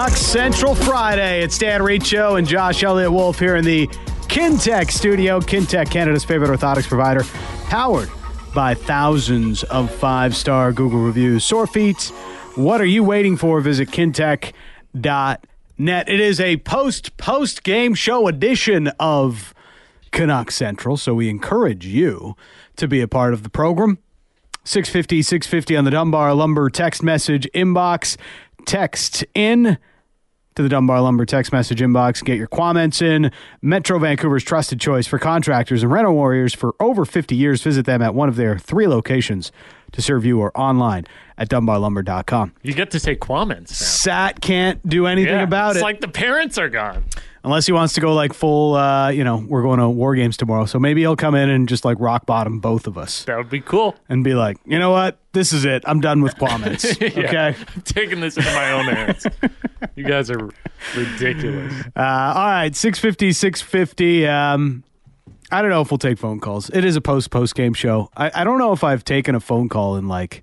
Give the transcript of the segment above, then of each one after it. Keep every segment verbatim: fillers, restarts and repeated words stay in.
Canucks Central Friday. It's Dan Riccio and Josh Elliott Wolf here in the Kintec studio. Kintec, Canada's favorite orthotics provider, powered by thousands of five-star Google reviews. Sore feet, what are you waiting for? Visit kintec dot net. It is a post-post-game show edition of Canucks Central, so we encourage you to be a part of the program. six fifty, six fifty on the Dunbar Lumber text message inbox. Text in to the Dunbar Lumber text message inbox. Get your comments in. Metro Vancouver's trusted choice for contractors and rental warriors for over fifty years. Visit them at one of their three locations to serve you or online at dunbar lumber dot com. You get to take comments now. Sat can't do anything yeah, about it's it. It's like the parents are gone. Unless he wants to go like full, uh, you know, we're going to War Games tomorrow. So maybe he'll come in and just like rock bottom both of us. That would be cool. And be like, you know what? This is it. I'm done with comments. yeah, okay? I'm taking this into my own hands. You guys are ridiculous. Uh, all right, six fifty, six fifty. Um, I don't know if we'll take phone calls. It is a post-post game show. I, I don't know if I've taken a phone call in like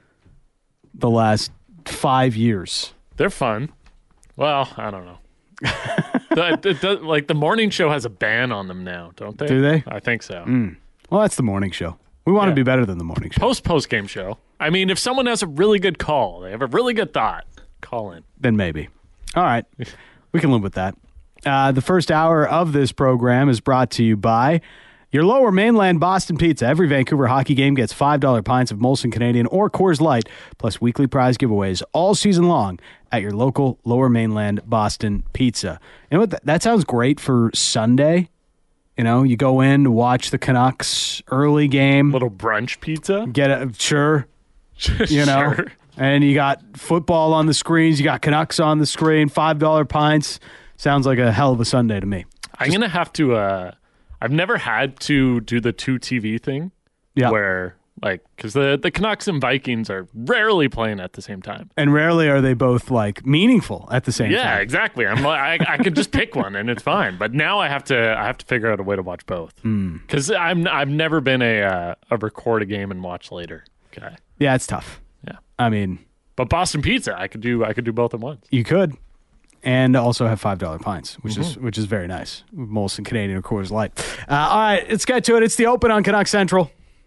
the last five years. They're fun. Well, I don't know. the, the, the, like the morning show has a ban on them now, don't they? Do they? I think so. Mm. Well, that's the morning show. We want yeah. to be better than the morning show. Post post game show. I mean, if someone has a really good call, they have a really good thought, call in. Then maybe. All right. We can live with that. Uh, the first hour of this program is brought to you by your Lower Mainland Boston Pizza. Every Vancouver hockey game gets five dollar pints of Molson Canadian or Coors Light, plus weekly prize giveaways all season long at your local Lower Mainland Boston Pizza. You know what? That, that sounds great for Sunday. You know, you go in to watch the Canucks early game. Little brunch pizza? Get it, sure. You know, sure. And you got football on the screens. You got Canucks on the screen. five dollar pints. Sounds like a hell of a Sunday to me. I'm going to have to... Uh, I've never had to do the two T V thing. Yeah. Where... Like, because the, the Canucks and Vikings are rarely playing at the same time. And rarely are they both, like, meaningful at the same yeah, time. Yeah, exactly. I'm like, I, I could just pick one and it's fine. But now I have to I have to figure out a way to watch both. Because mm. I'm I've never been a uh, a record a game and watch later guy. Yeah, it's tough. Yeah. I mean... But Boston Pizza, I could do I could do both at once. You could. And also have five dollar pints, which mm-hmm. is which is very nice. Molson Canadian or Coors Light. Uh, all right, let's get to it. It's the Open on Canucks Central.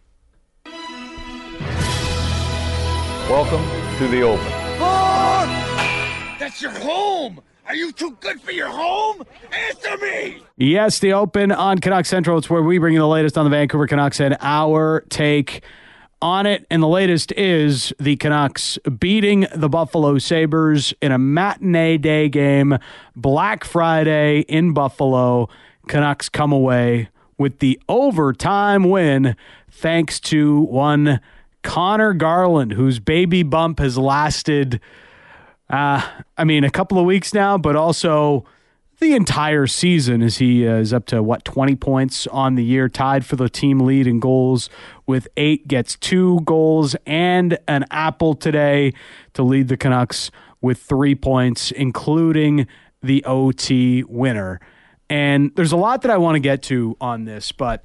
Welcome to the Open. Oh, that's your home. Are you too good for your home? Answer me. Yes, the Open on Canucks Central. It's where we bring you the latest on the Vancouver Canucks and our take on it. And the latest is the Canucks beating the Buffalo Sabres in a matinee day game. Black Friday in Buffalo. Canucks come away with the overtime win thanks to one Connor Garland, whose baby bump has lasted, uh, I mean, a couple of weeks now, but also the entire season as he uh, is up to, what, twenty points on the year, tied for the team lead in goals with eight, gets two goals and an apple today to lead the Canucks with three points, including the O T winner. And there's a lot that I want to get to on this, but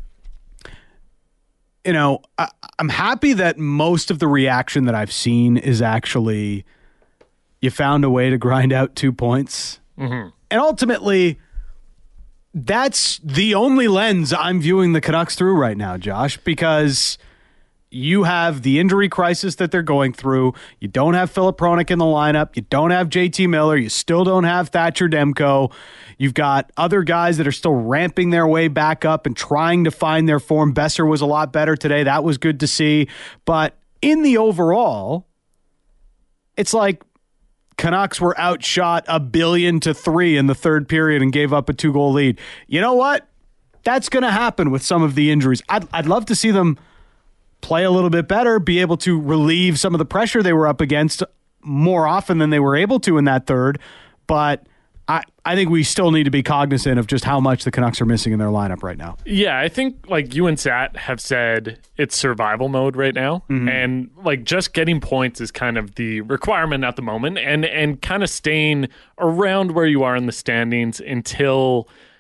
you know, I, I'm happy that most of the reaction that I've seen is actually you found a way to grind out two points. Mm-hmm. And ultimately, that's the only lens I'm viewing the Canucks through right now, Josh, because you have the injury crisis that they're going through. You don't have Filip Hronek in the lineup. You don't have J T Miller. You still don't have Thatcher Demko. You've got other guys that are still ramping their way back up and trying to find their form. Besser was a lot better today. That was good to see. But in the overall, it's like Canucks were outshot a billion to three in the third period and gave up a two-goal lead. You know what? That's going to happen with some of the injuries. I'd, I'd love to see them play a little bit better, be able to relieve some of the pressure they were up against more often than they were able to in that third. But I, I think we still need to be cognizant of just how much the Canucks are missing in their lineup right now. Yeah, I think like you and Sat have said it's survival mode right now. Mm-hmm. And like just getting points is kind of the requirement at the moment and, and kind of staying around where you are in the standings until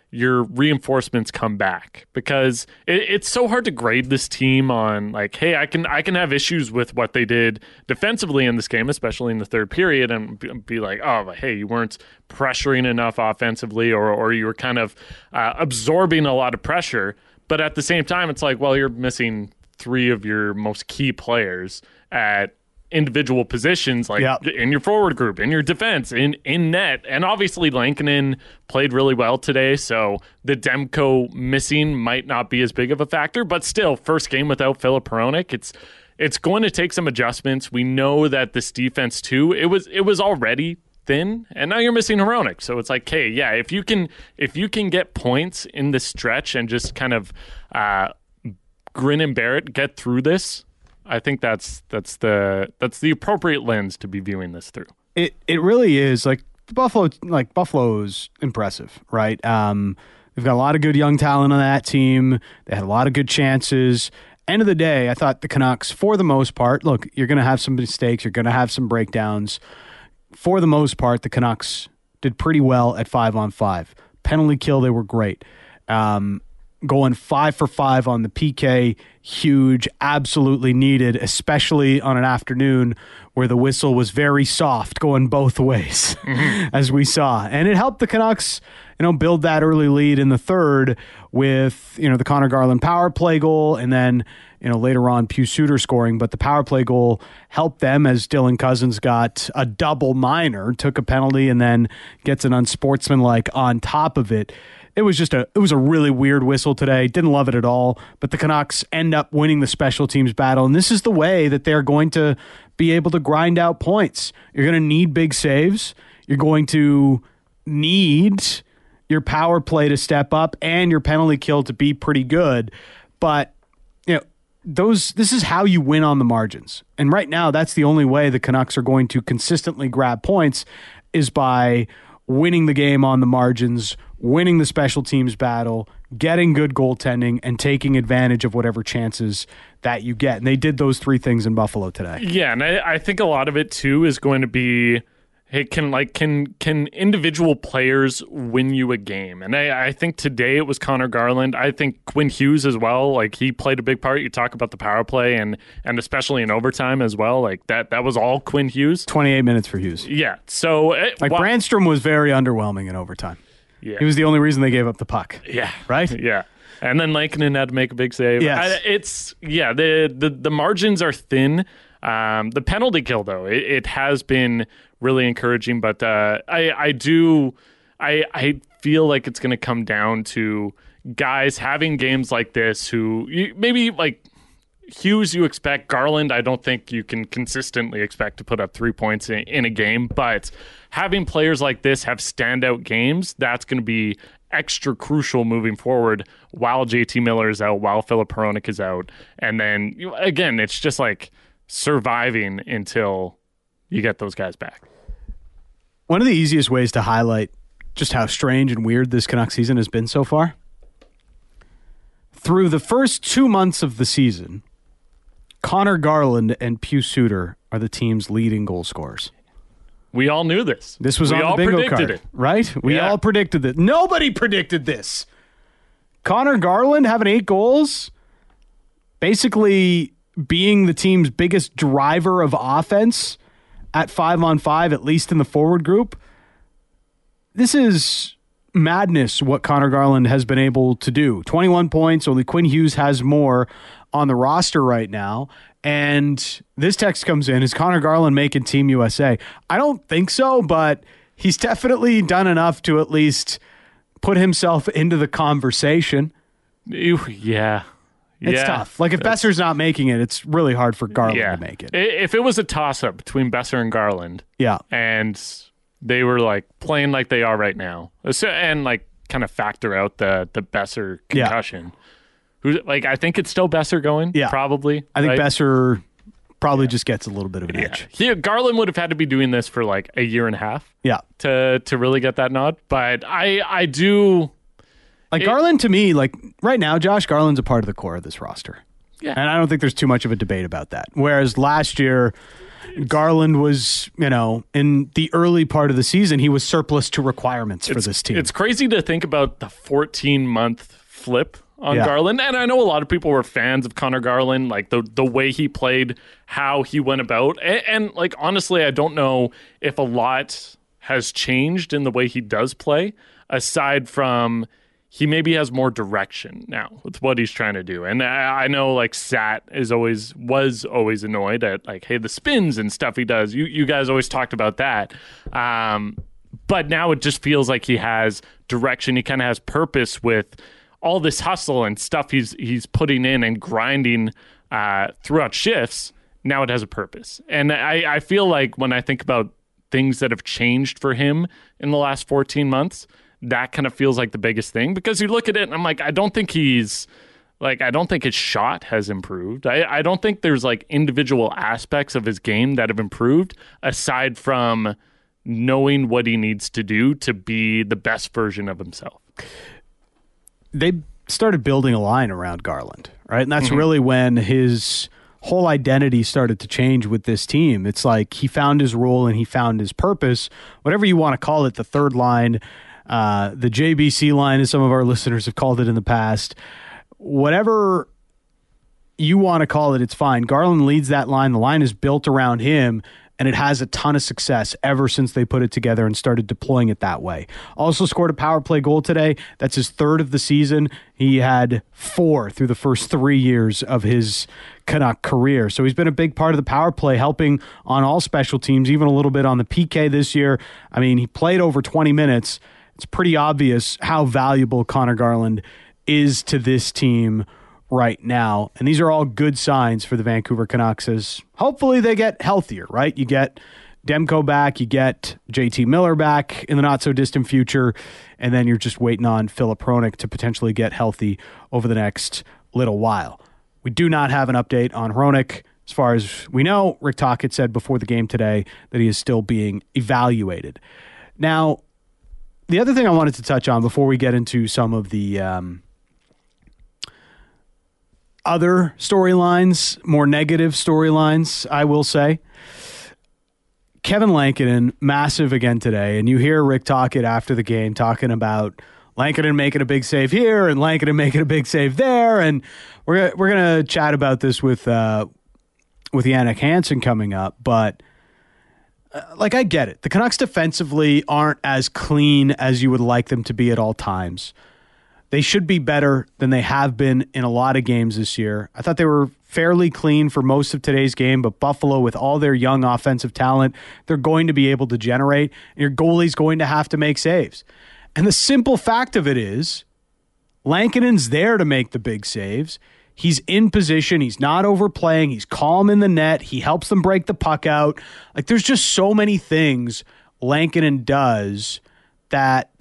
your reinforcements come back, because it, it's so hard to grade this team on like, hey, I can I can have issues with what they did defensively in this game, especially in the third period, and be, be like, oh, hey, you weren't pressuring enough offensively, or or you were kind of uh, absorbing a lot of pressure. But at the same time, it's like, well, you're missing three of your most key players at individual positions, like yep. in your forward group, in your defense, in in net. And obviously Lankinen played really well today, so the Demko missing might not be as big of a factor, but still, first game without Filip Hronek, it's it's going to take some adjustments. We know that this defense too, it was it was already thin, and now you're missing Hronek. So it's like, hey, yeah, if you can if you can get points in this stretch and just kind of uh, grin and bear it, get through this, I think that's that's the that's the appropriate lens to be viewing this through. It it really is. Like Buffalo, like Buffalo's impressive, right? Um, they've got a lot of good young talent on that team. They had a lot of good chances. End of the day, I thought the Canucks, for the most part, look, you're going to have some mistakes, you're going to have some breakdowns. For the most part, the Canucks did pretty well at five on five. Penalty kill, they were great. Um, going five for five on the P K, huge, absolutely needed, especially on an afternoon where the whistle was very soft, going both ways, mm-hmm. as we saw. And it helped the Canucks, you know, build that early lead in the third with, you know, the Connor Garland power play goal, and then, you know, later on Pius Suter scoring. But the power play goal helped them as Dylan Cousins got a double minor, took a penalty, and then gets an unsportsmanlike on top of it. It was just a it was a really weird whistle today. Didn't love it at all. But the Canucks end up winning the special teams battle. And this is the way that they're going to be able to grind out points. You're going to need big saves. You're going to need your power play to step up and your penalty kill to be pretty good. But, you know, those this is how you win on the margins. And right now, that's the only way the Canucks are going to consistently grab points, is by winning the game on the margins, winning the special teams battle, getting good goaltending, and taking advantage of whatever chances that you get. And they did those three things in Buffalo today. Yeah, and I, I think a lot of it too is going to be, hey, can like can can individual players win you a game? And I, I think today it was Connor Garland. I think Quinn Hughes as well. Like, he played a big part. You talk about the power play, and and especially in overtime as well. Like that that was all Quinn Hughes. twenty-eight minutes for Hughes. Yeah. So it, like well, Brandstrom was very underwhelming in overtime. Yeah. He was the only reason they gave up the puck. Yeah. Right? Yeah. And then Lankinen had to make a big save. Yes. I, it's, yeah, the, the, the margins are thin. Um, the penalty kill, though, it, it has been really encouraging. But uh, I, I do, I, I feel like it's going to come down to guys having games like this who you, maybe like Hughes, you expect. Garland, I don't think you can consistently expect to put up three points in, in a game. But having players like this have standout games, that's going to be extra crucial moving forward while J T Miller is out, while Filip Hronek is out. And then, again, it's just like surviving until you get those guys back. One of the easiest ways to highlight just how strange and weird this Canucks season has been so far, through the first two months of the season, Connor Garland and Pius Suter are the team's leading goal scorers. We all knew this. This was we on all the bingo predicted card, it. right? We Yeah. all predicted this. Nobody predicted this. Connor Garland having eight goals, basically being the team's biggest driver of offense at five on five, at least in the forward group. This is madness what Connor Garland has been able to do. twenty-one points, only Quinn Hughes has more on the roster right now. And this text comes in, is Connor Garland making Team U S A? I don't think so, but he's definitely done enough to at least put himself into the conversation. Ew, yeah. It's yeah. tough. Like, if Besser's not making it, it's really hard for Garland yeah. to make it. I- If it was a toss-up between Besser and Garland, Yeah. and they were like playing like they are right now, so, and like kind of factor out the the Besser concussion. Who, like, I think it's still Besser going. Yeah. Probably. I think right? Besser probably just gets a little bit of an Yeah. edge. He, Garland would have had to be doing this for like a year and a half Yeah. to to really get that nod. But I I do Like, It- Garland, to me, like, right now, Josh Garland's a part of the core of this roster. Yeah. And I don't think there's too much of a debate about that. Whereas last year, Garland was, you know, in the early part of the season, he was surplus to requirements for it's, this team. It's crazy to think about the fourteen-month flip on Yeah. Garland. And I know a lot of people were fans of Connor Garland, like the the way he played, how he went about. And, and like, honestly, I don't know if a lot has changed in the way he does play, aside from he maybe has more direction now with what he's trying to do. And I, I know like Sat is always was always annoyed at like, hey, the spins and stuff he does. You you guys always talked about that. Um, but now it just feels like he has direction. He kind of has purpose with all this hustle and stuff he's he's putting in and grinding uh, throughout shifts. Now it has a purpose. And I, I feel like when I think about things that have changed for him in the last fourteen months, that kind of feels like the biggest thing, because you look at it and I'm like, I don't think he's like, I don't think his shot has improved. I, I don't think there's like individual aspects of his game that have improved aside from knowing what he needs to do to be the best version of himself. They started building a line around Garland, right? And that's mm-hmm. really when his whole identity started to change with this team. It's like he found his role and he found his purpose, whatever you want to call it, the third line, Uh, the J B C line, as some of our listeners have called it in the past. Whatever you want to call it, it's fine. Garland leads that line. The line is built around him, and it has a ton of success ever since they put it together and started deploying it that way. Also scored a power play goal today. That's his third of the season. He had four through the first three years of his Canuck career. So he's been a big part of the power play, helping on all special teams, even a little bit on the P K this year. I mean, he played over twenty minutes. It's pretty obvious how valuable Connor Garland is to this team right now. And these are all good signs for the Vancouver Canucks as hopefully they get healthier, right? You get Demko back, you get J T Miller back in the not-so-distant future, and then you're just waiting on Filip Hronek to potentially get healthy over the next little while. We do not have an update on Hronek. As far as we know, Rick Tocchet said before the game today that he is still being evaluated. Now, the other thing I wanted to touch on before we get into some of the um, other storylines, more negative storylines, I will say, Kevin Lankinen, massive again today, and you hear Rick Tocchet after the game talking about Lankinen making a big save here and Lankinen making a big save there, and we're we're gonna chat about this with uh, with Jannik Hansen coming up, but. Uh, like, I get it. The Canucks defensively aren't as clean as you would like them to be at all times. They should be better than they have been in a lot of games this year. I thought they were fairly clean for most of today's game, but Buffalo, with all their young offensive talent, they're going to be able to generate, and your goalie's going to have to make saves. And the simple fact of it is, Lankinen's there to make the big saves. He's in position. He's not overplaying. He's calm in the net. He helps them break the puck out. Like, there's just so many things Lankinen does that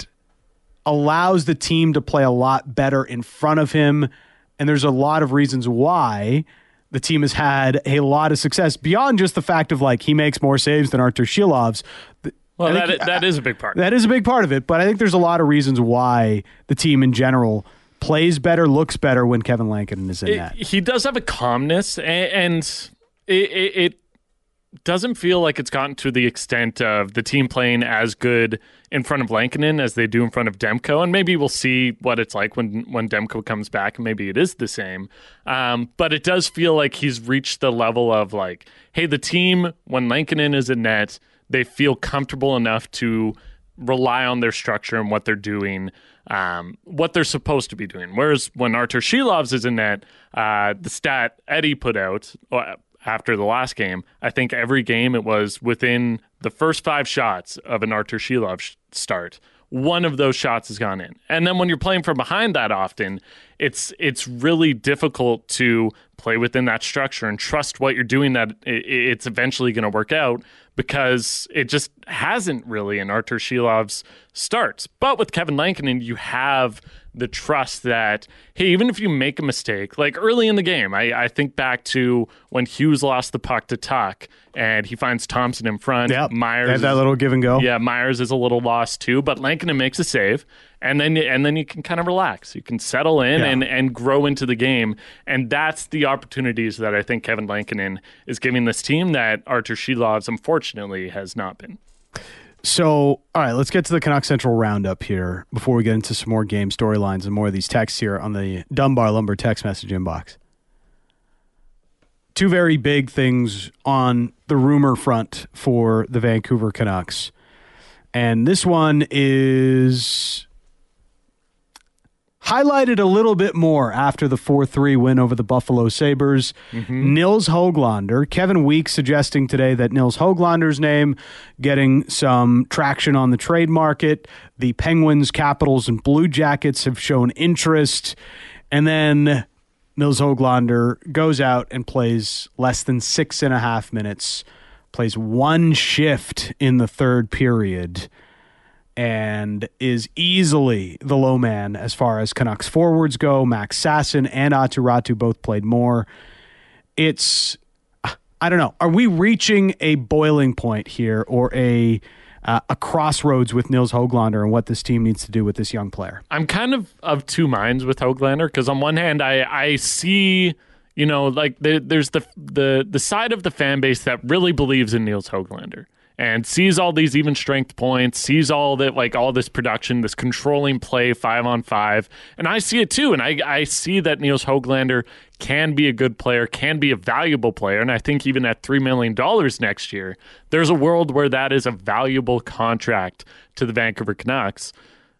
allows the team to play a lot better in front of him. And there's a lot of reasons why the team has had a lot of success beyond just the fact of, like, he makes more saves than Artur Shilov's. Well, that is, that is a big part. That is a big part of it. But I think there's a lot of reasons why the team in general plays better, looks better when Kevin Lankinen is in it, that. He does have a calmness, and, and it, it, it doesn't feel like it's gotten to the extent of the team playing as good in front of Lankinen as they do in front of Demko. And maybe we'll see what it's like when, when Demko comes back, and maybe it is the same. Um, but it does feel like he's reached the level of, like, hey, the team, when Lankinen is in net, they feel comfortable enough to rely on their structure and what they're doing, um, what they're supposed to be doing. Whereas when Artur Shilov's is in net, uh, the stat Eddie put out uh, after the last game, I think every game it was within the first five shots of an Artur Shilov sh- start, one of those shots has gone in. And then when you're playing from behind that often, it's it's really difficult to play within that structure and trust what you're doing, that it, it's eventually going to work out, because it just hasn't really in Artur Shilov's starts. But with Kevin Lankinen, you have the trust that, hey, even if you make a mistake, like early in the game, I, I think back to when Hughes lost the puck to Tuck and he finds Thompson in front. Yep. Myers, Had that little give and go. Yeah, Myers is a little lost too, but Lankinen makes a save, and then and then you can kind of relax. You can settle in Yeah. and, and grow into the game, and that's the opportunities that I think Kevin Lankinen is giving this team that Artur Shilov's unfortunately has not been. So, all right, let's get to the Canucks Central Roundup here before we get into some more game storylines and more of these texts here on the Dunbar Lumber text message inbox. Two very big things on the rumor front for the Vancouver Canucks. And this one is highlighted a little bit more after the four three win over the Buffalo Sabres. Mm-hmm. Nils Höglander, Kevin Weeks suggesting today that Nils Höglander's name getting some traction on the trade market. The Penguins, Capitals, and Blue Jackets have shown interest. And then Nils Höglander goes out and plays less than six and a half minutes, plays one shift in the third period, and is easily the low man as far as Canucks forwards go. Max Sasson and Aatu Räty both played more. It's, I don't know, are we reaching a boiling point here or a uh, a crossroads with Nils Höglander and what this team needs to do with this young player? I'm kind of of two minds with Höglander, because on one hand, I, I see, you know, like the, there's the, the, the side of the fan base that really believes in Nils Höglander and sees all these even strength points, sees all that, like all this production, this controlling play five on five. And I see it too. And I, I see that Nils Höglander can be a good player, can be a valuable player. And I think even at three million dollars next year, there's a world where that is a valuable contract to the Vancouver Canucks.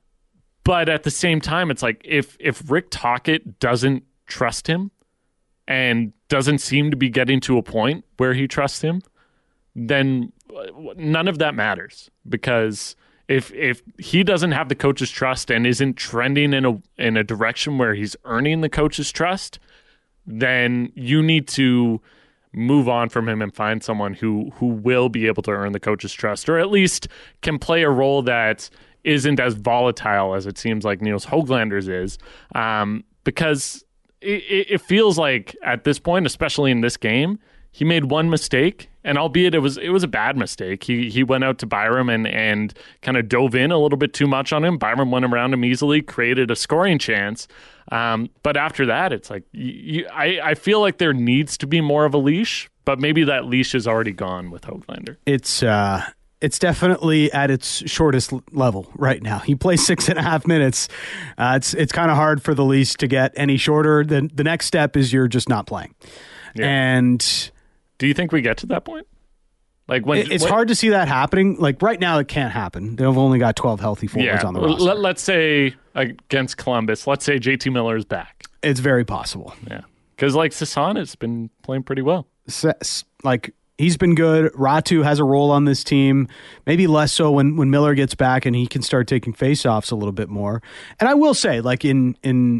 But at the same time, it's like if, if Rick Tocchet doesn't trust him and doesn't seem to be getting to a point where he trusts him, then none of that matters, because if if he doesn't have the coach's trust and isn't trending in a in a direction where he's earning the coach's trust, then you need to move on from him and find someone who who will be able to earn the coach's trust, or at least can play a role that isn't as volatile as it seems like Nils Höglander's is, um, because it, it feels like at this point, especially in this game, he made one mistake, and albeit it was it was a bad mistake. He he went out to Byram and, and kind of dove in a little bit too much on him. Byram went around him easily, created a scoring chance. Um, but after that, it's like you, you, I, I feel like there needs to be more of a leash, but maybe that leash is already gone with Höglander. It's uh, it's definitely at its shortest level right now. He plays six and a half minutes. Uh, it's it's kind of hard for the leash to get any shorter. The, the next step is you're just not playing. Yeah. And do you think we get to that point? Like when it's when, hard to see that happening. Like right now, it can't happen. They've only got twelve healthy forwards yeah, on the roster. Let, let's say against Columbus, let's say J T Miller is back. It's very possible. Yeah, because like Sasson has been playing pretty well. S- like he's been good. Räty has a role on this team. Maybe less so when when Miller gets back and he can start taking faceoffs a little bit more. And I will say, like in in.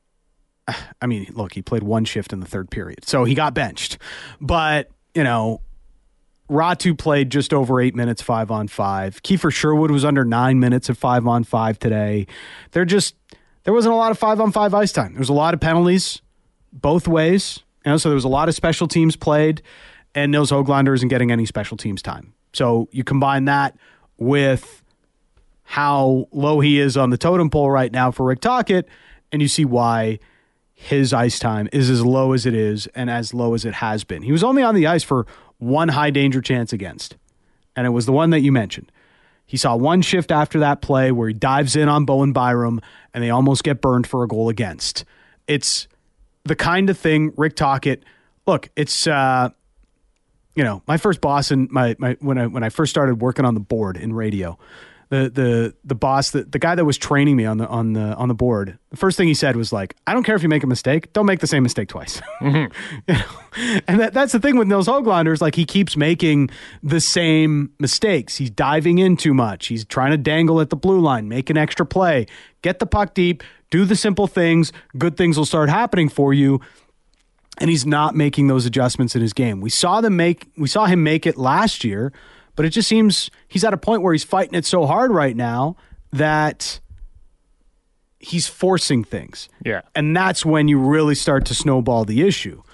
I mean, look, he played one shift in the third period, so he got benched. But, you know, Räty played just over eight minutes, five on five. Kiefer Sherwood was under nine minutes of five on five today. They're just, there wasn't a lot of five on five ice time. There was a lot of penalties both ways. You know, so there was a lot of special teams played, and Nils Höglander isn't getting any special teams time. So you combine that with how low he is on the totem pole right now for Rick Tocchet, and you see why his ice time is as low as it is and as low as it has been. He was only on the ice for one high danger chance against, and it was the one that you mentioned. He saw one shift after that play where he dives in on Bowen Byram, and they almost get burned for a goal against. It's the kind of thing Rick Tocchet, look, it's, uh, you know, my first boss and my, my, when I, when I first started working on the board in radio, The the the boss, the, the guy that was training me on the on the on the board, the first thing he said was like, I don't care if you make a mistake, don't make the same mistake twice. Mm-hmm. You know? And that, that's the thing with Nils Höglander, is like he keeps making the same mistakes. He's diving in too much. He's trying to dangle at the blue line, make an extra play, get the puck deep, do the simple things. Good things will start happening for you. And he's not making those adjustments in his game. We saw them make we saw him make it last year, but it just seems he's at a point where he's fighting it so hard right now that he's forcing things. Yeah. And that's when you really start to snowball the issue.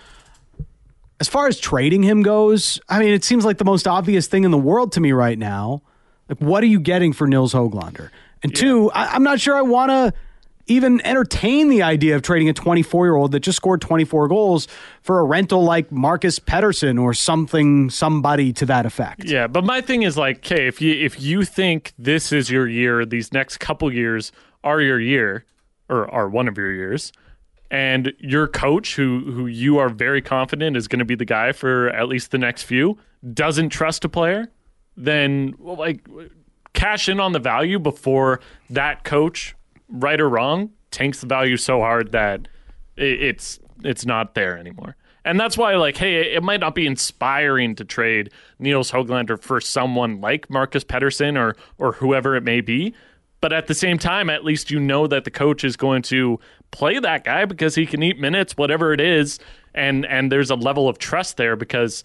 As far as trading him goes, I mean, it seems like the most obvious thing in the world to me right now. Like, what are you getting for Nils Höglander? And yeah. two, I, I'm not sure I want to even entertain the idea of trading a twenty-four-year-old that just scored twenty-four goals for a rental like Marcus Pettersson or something, somebody to that effect. Yeah, but my thing is like, okay, if you if you think this is your year, these next couple years are your year, or are one of your years, and your coach, who who you are very confident is going to be the guy for at least the next few, doesn't trust a player, then well, like cash in on the value before that coach, right or wrong, tanks the value so hard that it, it's it's not there anymore. And that's why, like, hey, it might not be inspiring to trade Nils Höglander for someone like Marcus Pettersson or or whoever it may be. But at the same time, at least you know that the coach is going to play that guy because he can eat minutes, whatever it is, and and there's a level of trust there because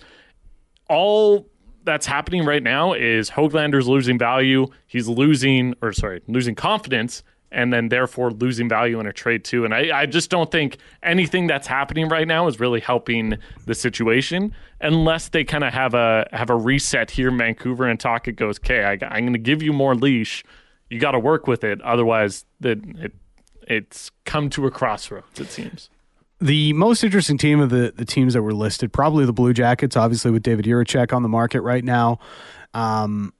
all that's happening right now is Höglander's losing value. He's losing, or sorry, losing confidence, and then therefore losing value in a trade too. And I, I just don't think anything that's happening right now is really helping the situation unless they kind of have a have a reset here in Vancouver and talk. It goes, okay, I, I'm going to give you more leash. You got to work with it. Otherwise, the, it it's come to a crossroads, it seems. The most interesting team of the, the teams that were listed, probably the Blue Jackets, obviously with David Jiricek on the market right now. Um,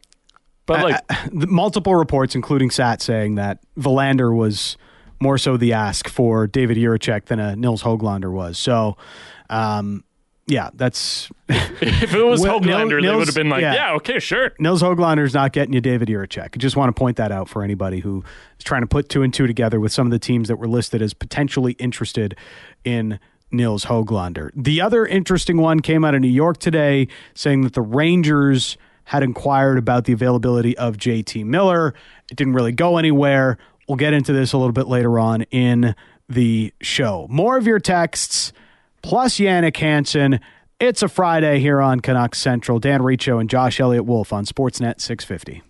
but like uh, the multiple reports, including Sat, saying that Verlander was more so the ask for David Jiricek than a Nils Höglander was. So, um, yeah, that's if it was well, Höglander, Nils, they would have been like, yeah, yeah okay, sure. Nils Höglander's not getting you David Jiricek. I just want to point that out for anybody who is trying to put two and two together with some of the teams that were listed as potentially interested in Nils Höglander. The other interesting one came out of New York today, saying that the Rangers had inquired about the availability of J T Miller. It didn't really go anywhere. We'll get into this a little bit later on in the show. More of your texts, plus Yannick Hansen. It's a Friday here on Canucks Central. Dan Riccio and Josh Elliott Wolf on Sportsnet six fifty.